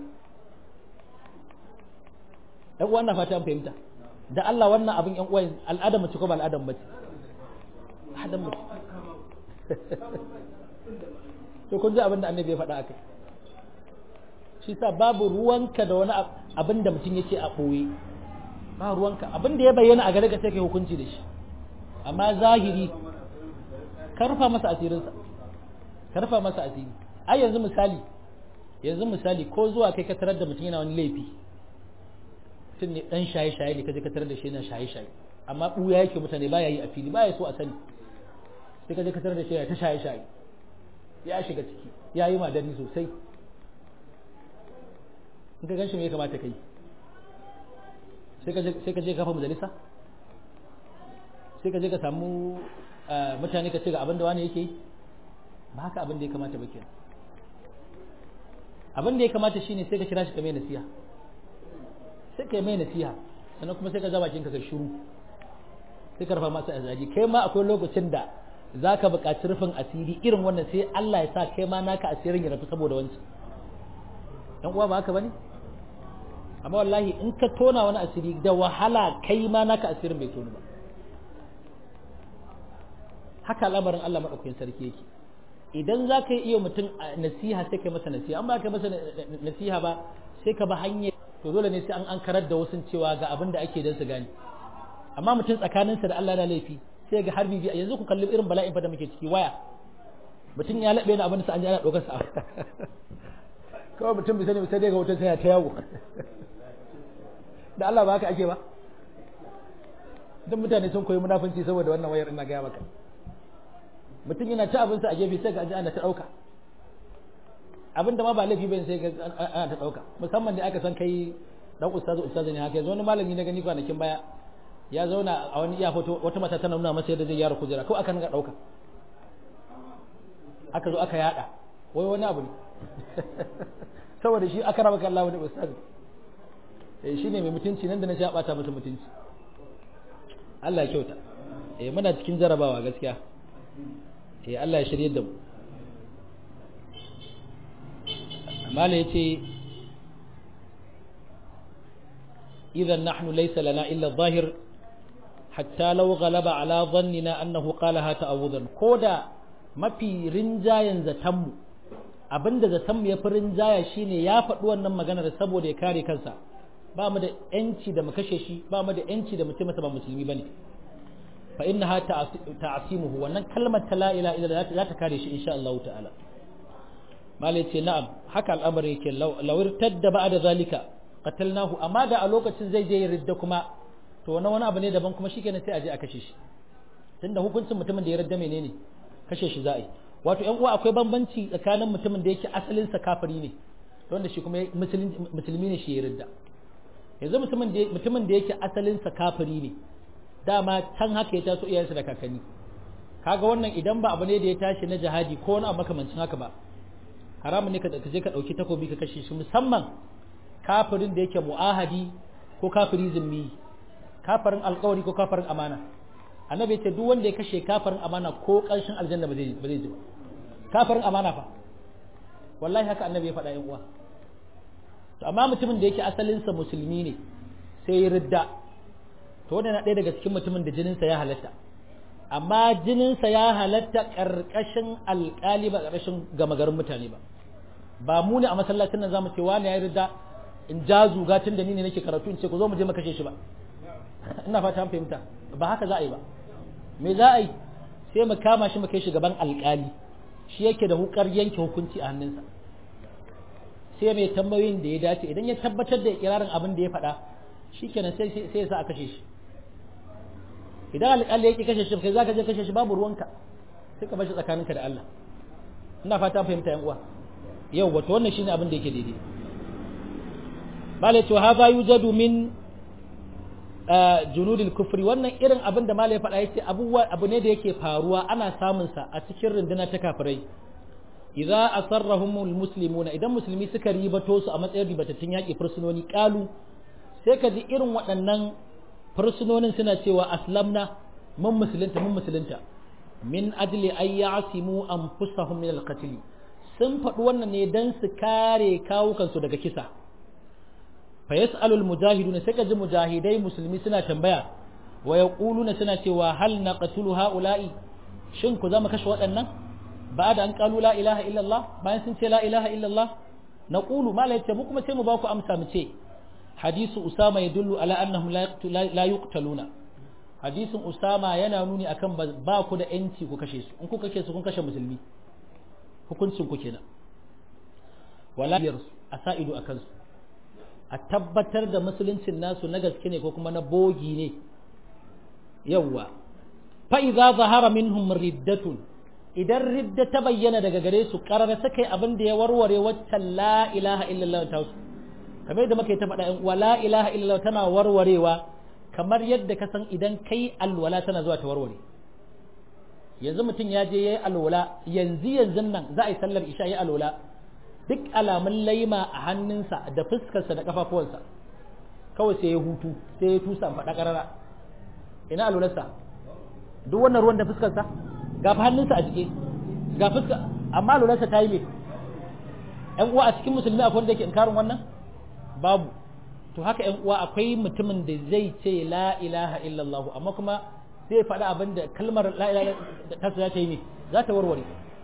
ɗan uwan na fata an fahimta da Allah wannan abin ƴan uwan al'adar mace ko ba al'adar mace al'adar mace to kun ji abin da annabi ya faɗa akai shi sa babu ruwanka da wani abin da mutum yake a ɓoye ba ruwanka abin da ya bayyana a gare ka sai kai hukunci da shi amma zahiri karfa masa asirinsa karfa masa asiri ai yanzu misali ko zuwa kai ka tarar da mutum yana wani laifi mutum ne dan shaye-shaye ne kaje ka tarar da shi yana shaye-shaye amma buya yake mutane baya yi a fili baya so a sani sai kaje ka tarar da shi yana ta shaye-shaye ya shiga ciki ya yi madani sosai in ka ganshi me ya kamata kai sai ka je kafa majalisa sai ka je ka samu mutane ka ce ga abin da wani yake yi ba haka abin da ya kamata ba kenan abin da ya kamata shine sai ka kira shi ka mai nasiha sai ka mai nasiha sannan kuma sai ka zaba kinka ka shiru sai ka rufa masa azaji kai ma akwai lokacin da zaka buƙaci rufin asiri irin wannan sai Allah ya sa kai ma naka asirin ya rafu saboda wancan dan uwa ba haka bane amma wallahi in ka tona wani asiri da wahala kai ma naka asirin bai tonu ba haka lamarin Allah madaukakin sarki yake idan za ka yi iya mutum nasiha sai ka masa nasiha an ba ka masa nasiha ba sai ka ba hanyar to dole ne sai an karar da wasu cewa ga abin da ake don su gane amma mutum tsakaninsa da Allah na laifi sai ga har bibi yanzu ku kalli irin bala'in fa da muke ciki waya mutum ya laɓe na abin da an ji ana ɗaukar sa kawai mutum bai sani sai dai ga wutar sai ta yawo da Allah ba haka ake ba duk mutane sun koyi munafunci saboda wannan wayar ina gaya maka mutum yana ci abinsa a gefe sai ga ana ta ɗauka abinda ma ba laifi bane sai ga ana ta ɗauka musamman da aka san kai dan ustazu ne haka yanzu wani malami na gani kwanakin baya ya zauna a wani iya foto wata mata tana nuna masa yadda zai gyara kujera ko aka ga ɗauka aka zo aka yada wai wani abu ne saboda shi aka raba Allah wani ustazu shi ne mai mutunci nan da na sha bata masa mutunci Allah ya kyauta muna cikin jarabawa gaskiya Allah ya shirye da mu mala yace idan nahnu laysa lana illa adh-dhahir hatta law ghalaba ala dhannina annahu qalaha ta'awudan koda mafi rinjayen zatanmu abinda zatanmu ya fi rinjaya shine ya faɗi wannan maganar saboda ya kare kansa ba mu da yanci da mu kashe shi ba mu da yanci da mutum ba musulmi bane fa innaha ta'simuhu wannan kalmar ta la ilaha illallah za ta kare shi insha Allah ta'ala malai ce na'am haka al'amari yake lawir tadda ba'da zalika qatalnahu amma da a lokacin zai je ridda kuma to wani abu ne daban kuma shikenan sai a je a kashe shi tunda hukuncin mutumin da ya ridda menene kashe shi za'a yi wato ƴan uwa akwai bambanci tsakanin mutumin da yake asalin sa kafiri ne wanda shi kuma musulmi ne shi ya ridda yanzu mutumin da yake asalin sa kafiri ne dama can haka ya taso iyayensa da kakanni kaga wannan idan ba abu ne da ya tashi na jihadi ko wani abu makamancin haka ba haramun ne ka je ka dauki takobi ka kashe shi musamman kafirin da yake mu'ahadi ko kafiri zimmi kafirin alƙawari ko kafirin amana annabi ya ce duk wanda ya kashe kafirin amana ko ƙarshen aljanna ba zai ji ba kafirin amana fa wallahi haka annabi ya faɗa yan uwa to amma mutumin da yake asalinsa musulmi ne sai ya ridda to wannan na ɗaya daga cikin mutumin da jininsa ya halatta amma jininsa ya halatta ƙarƙashin alƙali ba ƙarƙashin gama garin mutane ba mu ne a masallacin nan zamu ce wani ya ridda in ja zuga tun da ni ne nake karatu in ce ku zo mu je mu kashe shi ba ina fata an fahimta ba haka za a yi ba me za a yi sai mu kama shi mu kai shi gaban alƙali shi yake da hukar yanke hukunci a hannunsa sai mai tambayoyin da ya dace idan ya tabbatar da ikirarin abin da ya faɗa shikenan sai ya sa a kashe shi idan alƙali yake kashe shi kai zaka je kashe shi babu ruwanka sai ka bar shi tsakaninka da Allah ina fata fahimta yan uwa yau wato wannan shine abin da yake daidai bale to hadha yujadu min junudil kufri wannan irin abin da malai faɗa yace abu ne da yake faruwa ana samun sa a cikin runduna ta kafirai idza asarrahumul muslimuna idan musulmi suka ribato su a matsayin ribatattun yaƙi fursunoni qalu sai ka ji irin waɗannan fursunonin suna cewa aslamna mun musulunta min ajli ay ya'simu anfusahum min al-qatl sun faɗi wannan ne dan su kare kawukansu daga kisa fa yas'alul mujahiduna sai ka ji mujahidai musulmi suna tambaya wa yaquluna suna cewa hal naqtulu haula'i shin ku zama kashe waɗannan ba'da an qalu la ilaha illallah bayan sun ce la ilaha illallah naqulu ma la mu kuma sai mu ba ku amsa mu ce hadisu usama yadullu ala annahum la yuqtaluna hadisin usama yana nuni akan ba ku da yanci ku kashe su in ku kashe su kun kashe musulmi hukuncin ku kenan wala asaidu akan su a tabbatar da musuluncin nasu na gaske ne ko kuma na bogi ne yawwa fa idza zahara minhum riddatun idan ridda ta bayyana daga gare su karara sakai abin da ya warware waccan la ilaha illallah ta su kamar yadda muke ta faɗa in wa la ilaha illallah tana warwarewa kamar yadda ka san idan kai alwala tana zuwa ta warware yanzu mutum ya je yayi alwala yanzu nan za a yi sallar isha yayi alwala duk alamun laima a hannunsa da fuskarsa da kafafuwansa kawai sai ya hutu sai ya tusa faɗa ƙarara ina alwalarsa duk wannan ruwan da fuskarsa ga hannunsa a jike ga fuska amma alwalarsa ta yi me ƴan uwa a cikin musulmi akwai wanda yake inkarin wannan babu to haka ƴan uwa akwai mutumin da zai ce la ilaha illallah amma kuma zai faɗi abin da kalmar la ilaha ta za ta yi me za ta warware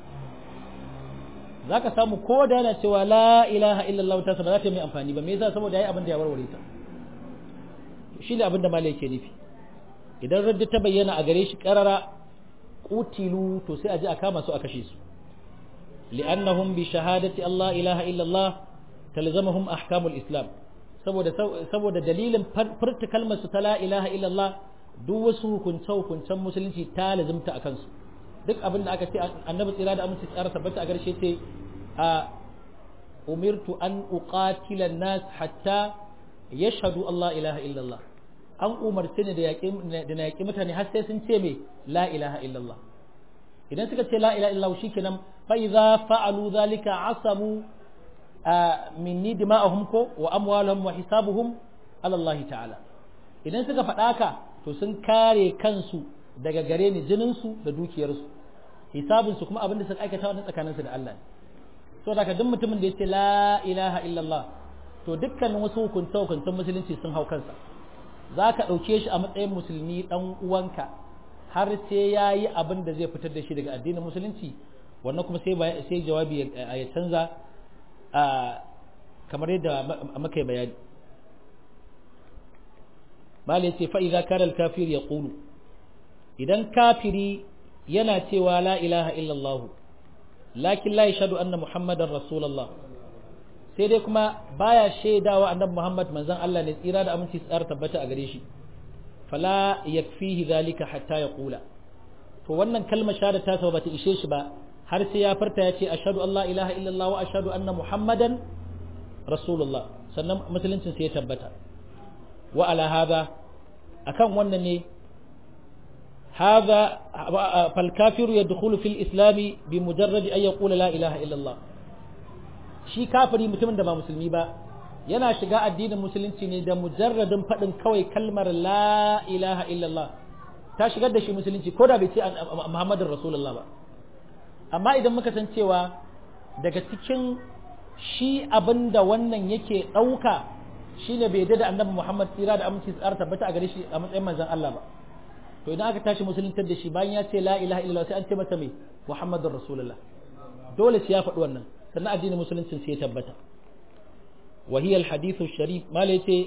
za ka samu ko da yana cewa la ilaha illallah ta ba za ta yi mai amfani ba me yasa saboda yayi abin da ya warware ta shi ne abin da malai yake nufi idan radda ta bayyana a gare shi karara qutilu to sai a ji a kama su a kashe su li'annahum bi shahadati Allah ilaha illallah talzamuhum ahkamul islam saboda dalilin furta kalmar su ta la ilaha illallah duk wasu hukuncen musulunci ta lazimta akan su duk abin da aka ce annabi tsira da aminci tsara tabbata a garshe ce a umirtu an uqatila an-nas hatta yashhadu Allah ilaha illallah an umarce ni da na yaƙi mutane har sai sun ce me la ilaha illallah idan suka ce la ilaha illallah shikenan fa idza fa'alu dhalika asamu minni dima'ahum ko wa amwaluhum wa hisabuhum ala Allah ta'ala idan suka faɗa ka to sun kare kansu daga gare ni jininsu da dukiyarsu hisabinsu kuma abin da suka aikata wannan tsakaninsu da Allah so da duk mutumin da ya ce la ilaha illallah to dukkanin wasu hukunce-hukuncen musulunci sun hau kansa za ka ɗauke shi a matsayin musulmi ɗan uwanka har sai ya yi abin da zai fitar da shi daga addinin musulunci wannan kuma sai jawabi ya canza kamar yadda muka yi bayani bala ya ce fa'iza kare alkafir ya ƙulu idan kafiri yana cewa la ilaha illallah lakin la yashhadu anna muhammadar rasulullah sai dai kuma baya shaidawa annabi Muhammad manzon Allah ne tsira da aminci tsara tabbata a gare shi fala yakfihi zalika hatta yaqula to wannan kalmar shahada ta sa bata ishe shi ba har sai ya farta ya ce ashhadu an la ilaha illallah wa ashhadu anna muhammadan rasulullah sannan musuluncin sai ya tabbata wa ala hada akan wannan ne hada fal kafiru yadkhulu fil islam bi mujarrad an yaqula la ilaha illallah shi kafiri mutumin da ba musulmi ba yana shiga addinin musulunci ne da mujarradin faɗin kawai kalmar la ilaha illallah ta shigar da shi musulunci ko da bai ce muhammadin rasulullah ba amma idan muka san cewa daga cikin shi abinda wannan yake ɗauka shine bai da annabi muhammad tsira da aminci tsara tabbata a gare shi a matsayin manzon Allah ba to idan aka tashi musuluntar da shi bayan ya ce la ilaha illallah sai an ce masa mai muhammadin rasulullah dole sai ya faɗi wannan sannan addinin musuluncin sai ya tabbata wa hiya al-hadithu sharif mala yace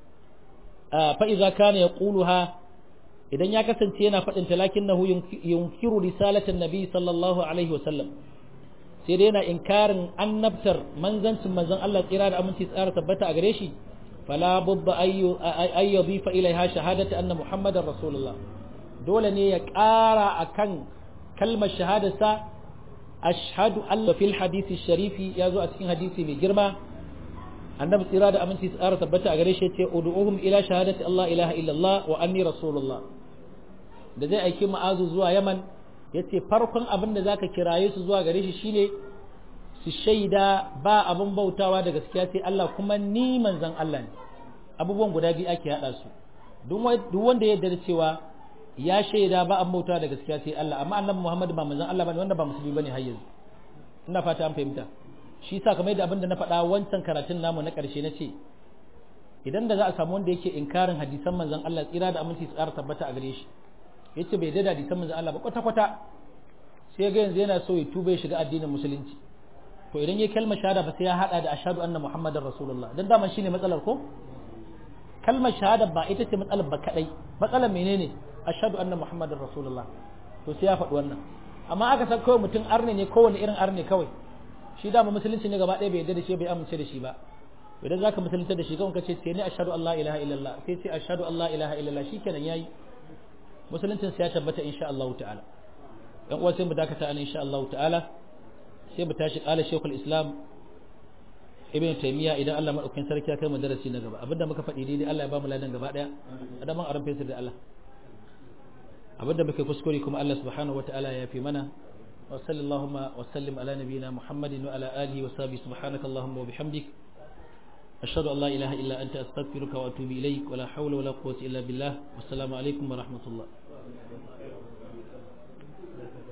fa idza kana yaquluha idan ya kasance yana faɗin ta lakinnahu yunkiru risalatan nabi sallallahu alaihi wasallam sai dai yana inkarin annabtar manzancin manzon Allah tsira da aminci tsara tabbata a gare shi fala budda ay yadhifa ilaiha shahadatu anna muhammadar rasulullah dole ne ya ƙara akan kalmar shahadarsa ashhadu alla fil hadisi sharifi ya zo a cikin hadisi mai girma annabi tsira da aminci tsara tabbata a gare shi yace ud'uhum ila shahadati Allah ilaha illallah wa anni rasulullah da zai aiki ma'azu zuwa yaman yace farkon abin da zaka kiraye su zuwa gare shi shine su shaida ba abin bautawa da gaskiya sai Allah kuma ni manzon Allah ne abubuwan guda biyu ake hada su duk wanda ya yarda cewa ya shaida ba an bautawa da gaskiya sai Allah amma annabi Muhammad ba manzon Allah bane wanda ba musulmi bane har yanzu ina fata an fahimta shi yasa kamar da abin da na faɗa wancan karatun namu na ƙarshe na ce idan da za a samu wanda yake inkarin hadisan manzon Allah tsira da aminci su ƙara tabbata a gare shi yace bai da hadisan manzon Allah ba kwata-kwata sai ga yanzu yana so ya tuba ya shiga addinin musulunci to idan yayi kalmar shahada ba sai ya hada da ashhadu anna muhammadar rasulullah dan daman shine matsalar ko kalmar shahada ba ita ce matsalar ba kadai matsalar menene ashhadu anna muhammadar rasulullah to sai ya faɗi wannan amma aka san kawai mutum arne ne kowane irin arne kawai shi dama musulunci ne gaba ɗaya bai yarda da shi bai amince da shi ba idan zaka musulunta da shi kawai kace sai ne ashhadu an la ilaha illallah sai ce ashhadu an la ilaha illallah shikenan yayi musuluncin sai ya tabbata insha Allah ta'ala dan uwa sai mu dakata an insha Allah ta'ala sai mu tashi qala shaykhul islam ibn taymiya idan Allah madaukakin sarki ya kai mu darasi na gaba abinda muka faɗi daidai Allah ya ba mu ladan gaba daya adam an aran fesir da Allah abinda muka kuskure kuma Allah subhanahu wataala ya fi mana wa sallallahu wa sallim ala nabiyyina muhammadin wa ala alihi wa sahbihi subhanaka allahumma wa bihamdik ashhadu an la ilaha illa anta astaghfiruka wa atubu ilaik wa la hawla wa la quwwata illa billah wassalamu alaikum wa rahmatullah